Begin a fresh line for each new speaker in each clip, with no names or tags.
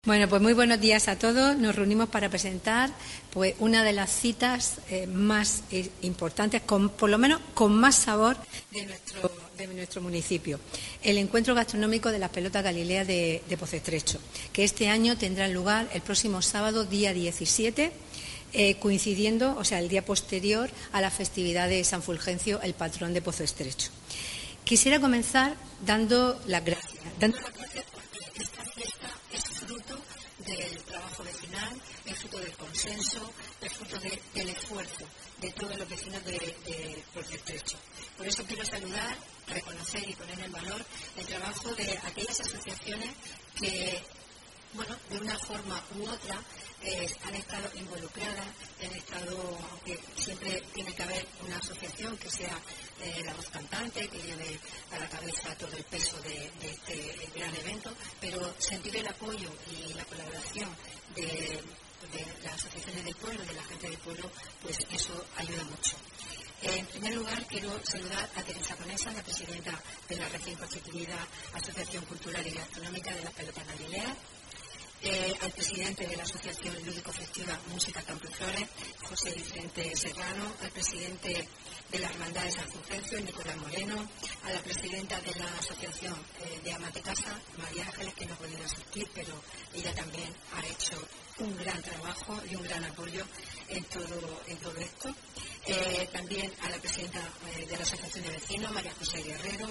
Bueno, pues muy buenos días a todos. Nos reunimos para presentar pues una de las citas más importantes, por lo menos con más sabor de nuestro municipio. El encuentro gastronómico de las pelotas Galilea de Pocestrecho, que este año tendrá lugar el próximo sábado, día 17, coincidiendo, o sea, el día posterior a la festividad de San Fulgencio, el patrón de Pocestrecho. Quisiera comenzar dando las gracias porque esta fiesta es fruto del trabajo vecinal, es fruto del consenso, es fruto del esfuerzo de todos los vecinos de Pocestrecho. Por eso quiero saludar, reconocer y poner en valor el trabajo de aquellas asociaciones que, bueno, de una forma u otra han estado involucradas, aunque siempre tiene que haber una asociación que sea la voz cantante, que lleve a la cabeza todo el peso de este gran evento, pero sentir el apoyo y la colaboración de las asociaciones del pueblo, de la gente del pueblo, pues eso ayuda mucho. En primer lugar, quiero saludar a Teresa Conesa, la presidenta de la recién constituida Asociación Cultural y Gastronómica de las Pelotas Galilea, al presidente de la Asociación Lúdico-Festiva Música Campo y Flores, José Vicente Serrano, al presidente de la Hermandad de San Fulgencio, Nicolás Moreno, a la presidenta de la Asociación de Amas de Casa, María Ángeles, que no ha podido asistir, pero ella también ha hecho un gran trabajo y un gran apoyo en todo esto. También a la presidenta de la Asociación de Vecinos, María José Guerrero,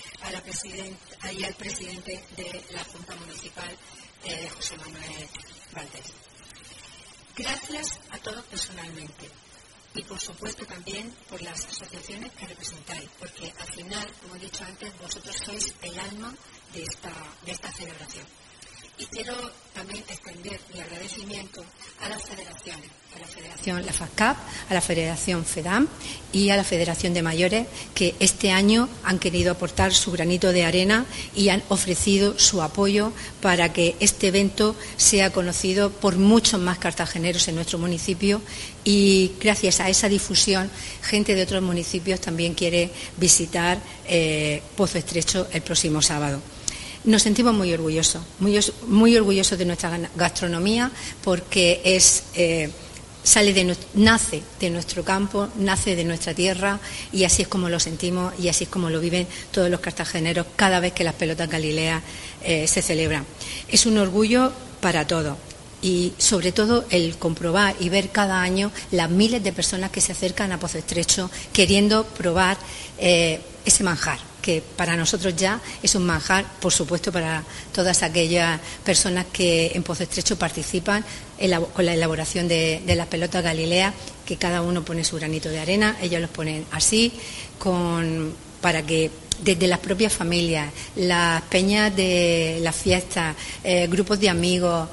y al presidente de la Junta Municipal, José Manuel Valdés. Gracias a todos personalmente y, por supuesto, también por las asociaciones que representáis, porque al final, como he dicho antes, vosotros sois el alma de esta celebración. Y quiero también extender mi agradecimiento a las federaciones, a la Federación La FASCAP, a la Federación FEDAM y a la Federación de Mayores, que este año han querido aportar su granito de arena y han ofrecido su apoyo para que este evento sea conocido por muchos más cartageneros en nuestro municipio, y gracias a esa difusión, gente de otros municipios también quiere visitar Pocestrecho el próximo sábado. Nos sentimos muy orgullosos de nuestra gastronomía, porque nace de nuestro campo, nace de nuestra tierra, y así es como lo sentimos y así es como lo viven todos los cartageneros cada vez que las pelotas Galilea se celebran. Es un orgullo para todos. Y sobre todo el comprobar y ver cada año las miles de personas que se acercan a Pocestrecho queriendo probar ese manjar, que para nosotros ya es un manjar, por supuesto, para todas aquellas personas que en Pocestrecho participan con la elaboración de las pelotas Galilea, que cada uno pone su granito de arena. Ellos los ponen así, para que desde las propias familias, las peñas de las fiestas, grupos de amigos,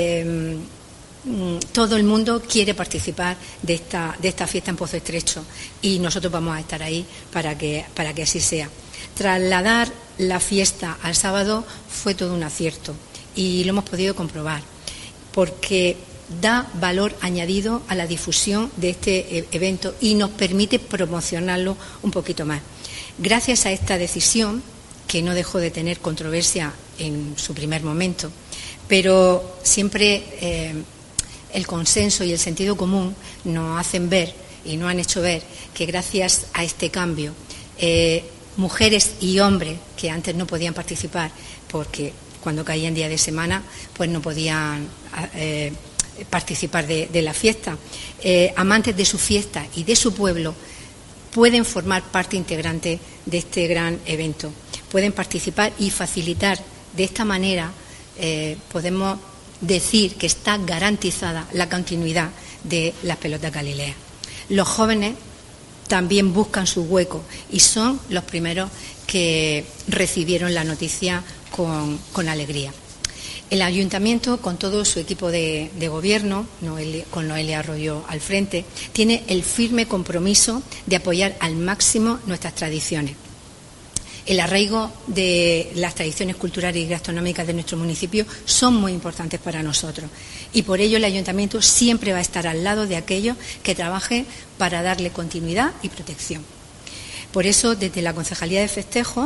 todo el mundo quiere participar de esta fiesta en Pocestrecho, y nosotros vamos a estar ahí para que así sea. Trasladar la fiesta al sábado fue todo un acierto, y lo hemos podido comprobar, porque da valor añadido a la difusión de este evento y nos permite promocionarlo un poquito más. Gracias a esta decisión, que no dejó de tener controversia en su primer momento, pero siempre el consenso y el sentido común nos hacen ver y nos han hecho ver que gracias a este cambio, mujeres y hombres que antes no podían participar porque cuando caía en día de semana pues no podían participar de la fiesta, amantes de su fiesta y de su pueblo, pueden formar parte integrante de este gran evento, pueden participar y facilitar. De esta manera podemos decir que está garantizada la continuidad de las pelotas Galilea. Los jóvenes también buscan su hueco y son los primeros que recibieron la noticia con alegría. El Ayuntamiento, con todo su equipo de gobierno, con Noelia Arroyo al frente, tiene el firme compromiso de apoyar al máximo nuestras tradiciones. El arraigo de las tradiciones culturales y gastronómicas de nuestro municipio son muy importantes para nosotros, y por ello el Ayuntamiento siempre va a estar al lado de aquellos que trabajen para darle continuidad y protección. Por eso, desde la Concejalía de Festejos,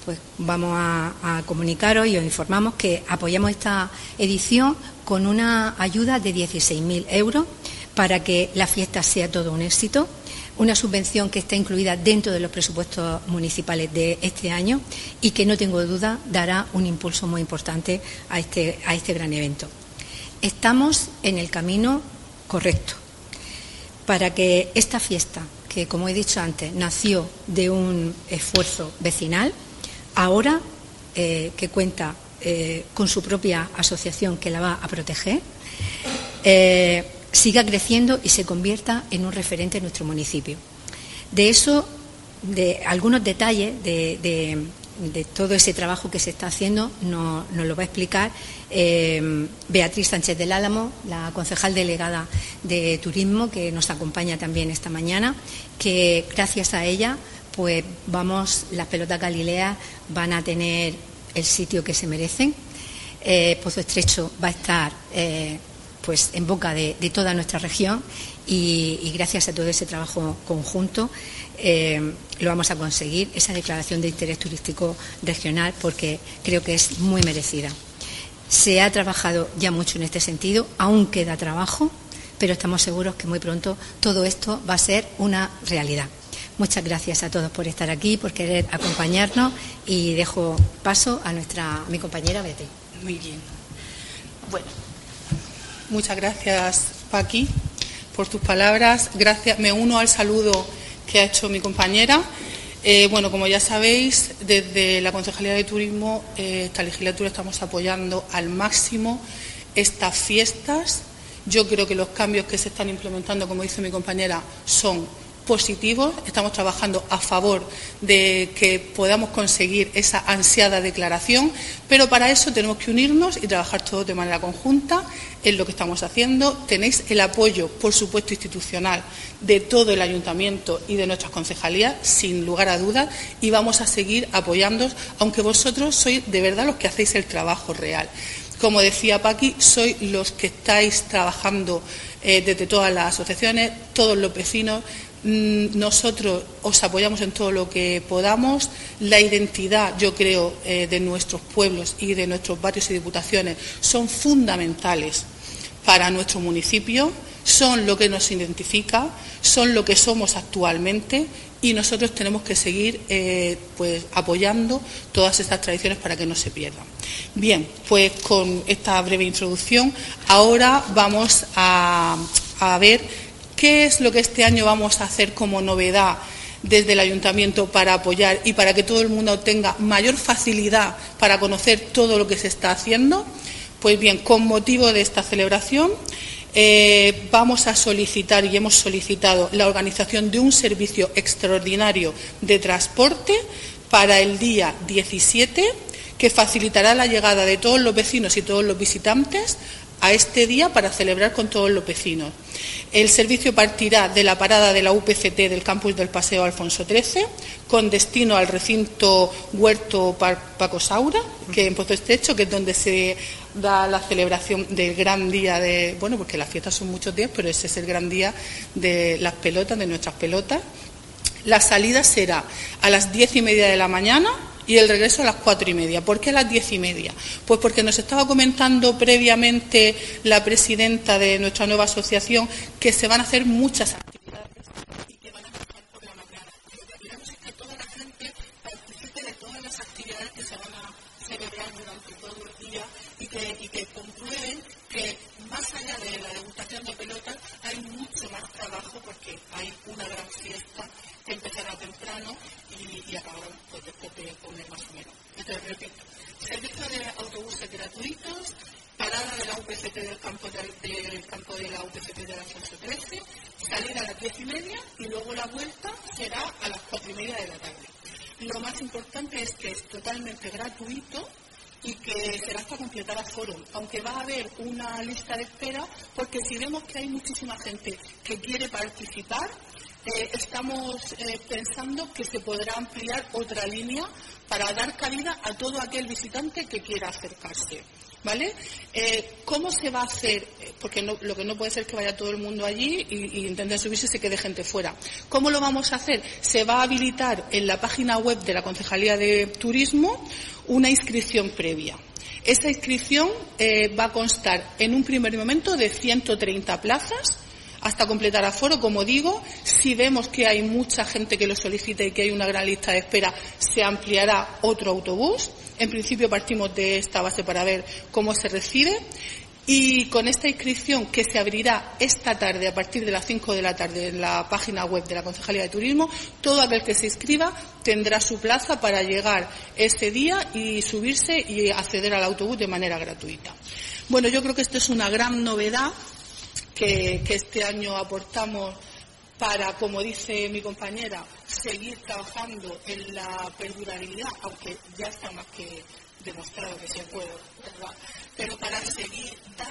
pues vamos a comunicaros y os informamos que apoyamos esta edición con una ayuda de 16.000 euros para que la fiesta sea todo un éxito. Una subvención que está incluida dentro de los presupuestos municipales de este año y que, no tengo duda, dará un impulso muy importante a este gran evento. Estamos en el camino correcto para que esta fiesta, que como he dicho antes, nació de un esfuerzo vecinal, ahora que cuenta con su propia asociación que la va a proteger, siga creciendo y se convierta en un referente en nuestro municipio. De eso, de algunos detalles de todo ese trabajo que se está haciendo, nos lo va a explicar Beatriz Sánchez del Álamo, la concejal delegada de Turismo, que nos acompaña también esta mañana, que gracias a ella, pues las pelotas Galilea van a tener el sitio que se merecen. Pozo Estrecho va a estar pues en boca de toda nuestra región y gracias a todo ese trabajo conjunto lo vamos a conseguir, esa declaración de interés turístico regional, porque creo que es muy merecida. Se ha trabajado ya mucho en este sentido, aún queda trabajo, pero estamos seguros que muy pronto todo esto va a ser una realidad. Muchas gracias a todos por estar aquí, por querer acompañarnos, y dejo paso a mi compañera Betty.
Muy bien. Bueno, muchas gracias, Paqui, por tus palabras. Gracias. Me uno al saludo que ha hecho mi compañera. Bueno, como ya sabéis, desde la Concejalía de Turismo, esta legislatura estamos apoyando al máximo estas fiestas. Yo creo que los cambios que se están implementando, como dice mi compañera, son positivos. Estamos trabajando a favor de que podamos conseguir esa ansiada declaración, pero para eso tenemos que unirnos y trabajar todos de manera conjunta. Es lo que estamos haciendo. Tenéis el apoyo, por supuesto, institucional de todo el ayuntamiento y de nuestras concejalías, sin lugar a dudas, y vamos a seguir apoyándoos, aunque vosotros sois de verdad los que hacéis el trabajo real. Como decía Paqui, sois los que estáis trabajando desde todas las asociaciones, todos los vecinos. Nosotros os apoyamos en todo lo que podamos. La identidad, yo creo, de nuestros pueblos y de nuestros barrios y diputaciones son fundamentales para nuestro municipio, son lo que nos identifica, son lo que somos actualmente, y nosotros tenemos que seguir pues apoyando todas estas tradiciones para que no se pierdan. Bien, pues con esta breve introducción, ahora vamos a ver ¿qué es lo que este año vamos a hacer como novedad desde el Ayuntamiento para apoyar y para que todo el mundo tenga mayor facilidad para conocer todo lo que se está haciendo? Pues bien, con motivo de esta celebración vamos a solicitar, y hemos solicitado, la organización de un servicio extraordinario de transporte para el día 17, que facilitará la llegada de todos los vecinos y todos los visitantes a este día para celebrar con todos los vecinos. El servicio partirá de la parada de la UPCT del campus del Paseo Alfonso XIII, con destino al recinto Huerto Paco Saura, que en Pozo Estrecho, que es donde se da la celebración del gran día de, bueno, porque las fiestas son muchos días, pero ese es el gran día de las pelotas, de nuestras pelotas. La salida será a las 10:30 de la mañana y el regreso a las 4:30. ¿Por qué a las 10:30? Pues porque nos estaba comentando previamente la presidenta de nuestra nueva asociación que se van a hacer muchas actividades y que van a empezar por la mañana. Lo que queremos es que toda la gente participe de todas las actividades que se van a celebrar durante todo el día y que comprueben que más allá de la degustación de pelotas hay mucho más trabajo, porque hay una gran fiesta que empezará temprano y acabará pues, después de comer más o menos. Entonces, repito, servicio de autobuses gratuitos, parada de la UPCT del campo de la UPCT de Alfonso XIII, salida a las 10:30 y luego la vuelta será a las 4:30 de la tarde. Lo más importante es que es totalmente gratuito y que será hasta completar aforo, aunque va a haber una lista de espera, porque si vemos que hay muchísima gente que quiere participar, estamos pensando que se podrá ampliar otra línea para dar cabida a todo aquel visitante que quiera acercarse, ¿vale? ¿Cómo se va a hacer? porque lo que no puede ser es que vaya todo el mundo allí y intenten subirse y se quede gente fuera. ¿Cómo lo vamos a hacer? Se va a habilitar en la página web de la Concejalía de Turismo una inscripción previa. Esa inscripción va a constar en un primer momento de 130 plazas hasta completar aforo. Como digo, si vemos que hay mucha gente que lo solicita y que hay una gran lista de espera, se ampliará otro autobús. En principio partimos de esta base para ver cómo se recibe. Y con esta inscripción, que se abrirá esta tarde a partir de las 5 de la tarde en la página web de la Concejalía de Turismo, todo aquel que se inscriba tendrá su plaza para llegar ese día y subirse y acceder al autobús de manera gratuita. Bueno, yo creo que esto es una gran novedad que este año aportamos para, como dice mi compañera, seguir trabajando en la perdurabilidad, aunque ya está más que demostrado que se puede, ¿verdad? Pero para seguir